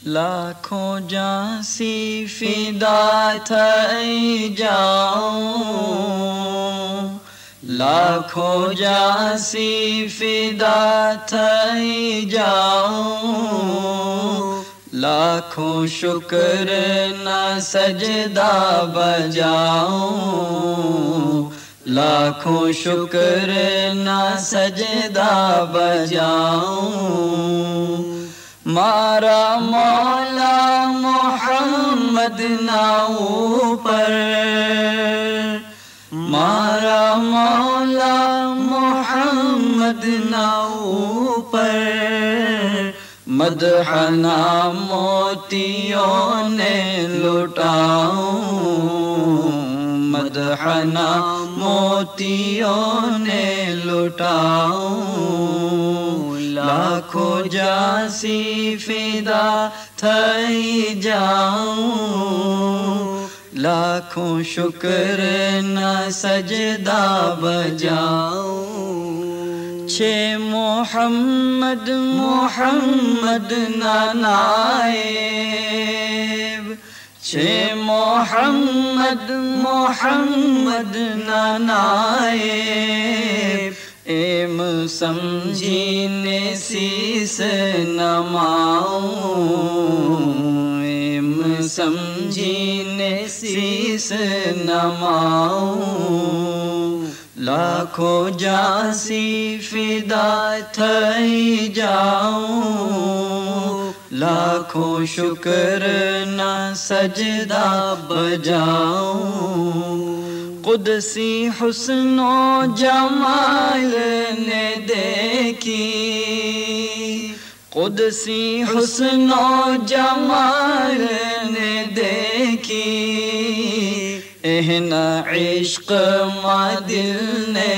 لاکھوں جاں سی فدا تھئی جاؤں، لاکھوں جاں سی فدا تھئی جاؤں، لاکھوں شکر نہ سجدہ بجاؤں، لاکھوں شکر نہ سجدہ بجاؤں، مارا مولا محمد نہ اوپر، مارا مولا محمد نہ اوپر، مدح نہ موتیوں نے لٹاؤں، مدح نہ موتیوں نے لٹاؤں، لاکھوں جاں سی فدا تھئی جاؤں، لاکھوں شکر نہ سجدہ بجاؤں، چھ محمد محمد نہ نائب، چھ محمد محمد نہ نائب، ایم سمجھینے سیس نماؤں، ایم سمجھینے سیس نماؤں، لاکھوں جاں سی فدا تھئی جاؤں، لاکھوں شکر نہ سجدہ بجاؤں، قدسی حسن و جمال نے دیکھی، قدسی حسن و جمال نے دیکھی، اہنا عشق ماں دل نے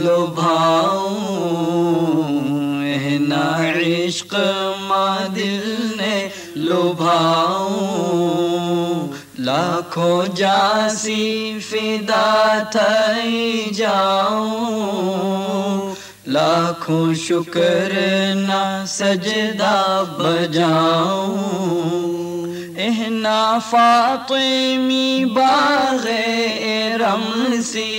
لبھاؤں، اہنا عشق ماں دل نے لبھاؤں، لاکھوں جاں سی فدا تھئی جاؤں، لاکھوں شکر نہ سجدہ بجاؤں، اہنا فاطمی باغ رمسی،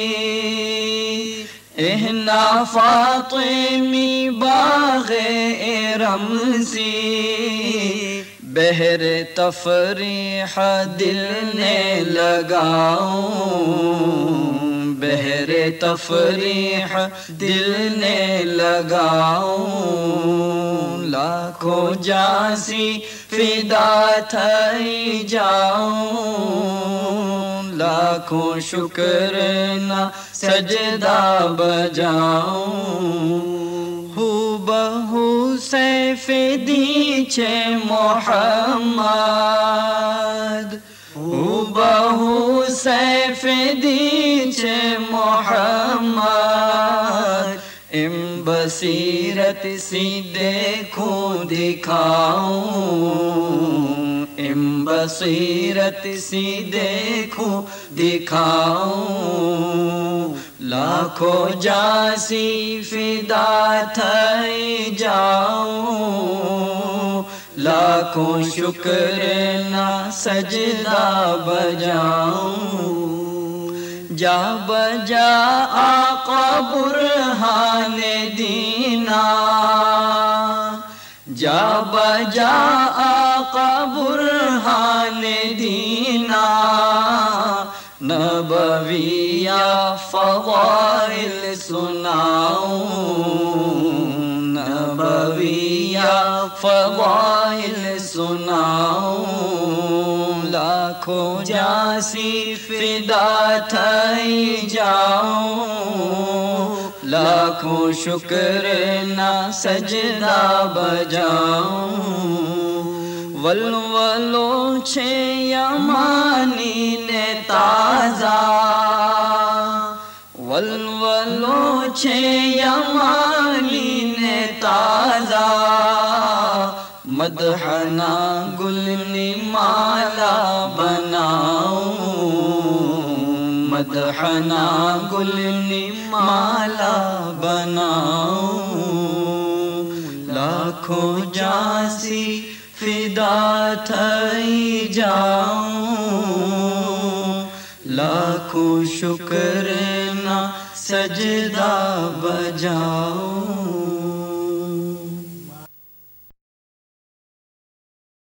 اہنا فاطمی باغ رمسی، بہر تفریح دل نے لگاؤں، بہر تفریح دل نے لگاؤں، لاکھوں جاں سی فدا تھئی جاؤں، لاکھوں شکر نہ سجدہ بجاؤں، ہو بہو سیف دیچ محمد، ہو بہو سیف دیچ محمد، ام بصیرت سی دیکھوں دکھاؤں، ام بصیرت سی دیکھوں دکھاؤں، لاکھوں جاں سی فدا تھئی جاؤں، لاکھوں شکر نہ سجدہ بجاؤں، جا بجا آقا برہان دینا، جا بجا آقا برہان دینا، نبویہ فضائل سناؤں، نبویہ فضائل سناؤں، لاکھوں جاں سی فدا تھئی جاؤں، لاکھوں شکر نہ سجدہ بجاؤں، ولولو چھ یمانی نے تازہ، ولولو چھ یمانی نے تازہ، مدحنا گل نمالا بناؤں، مدحنا گل نمالا بناؤں، لاکھوں جاں سی فدا تھئی جاؤں لاکھوں شکر نہ سجدہ بجاؤں